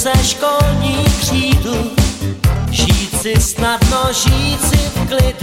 se školní křídlu, žít si snadno, žít si v klidu.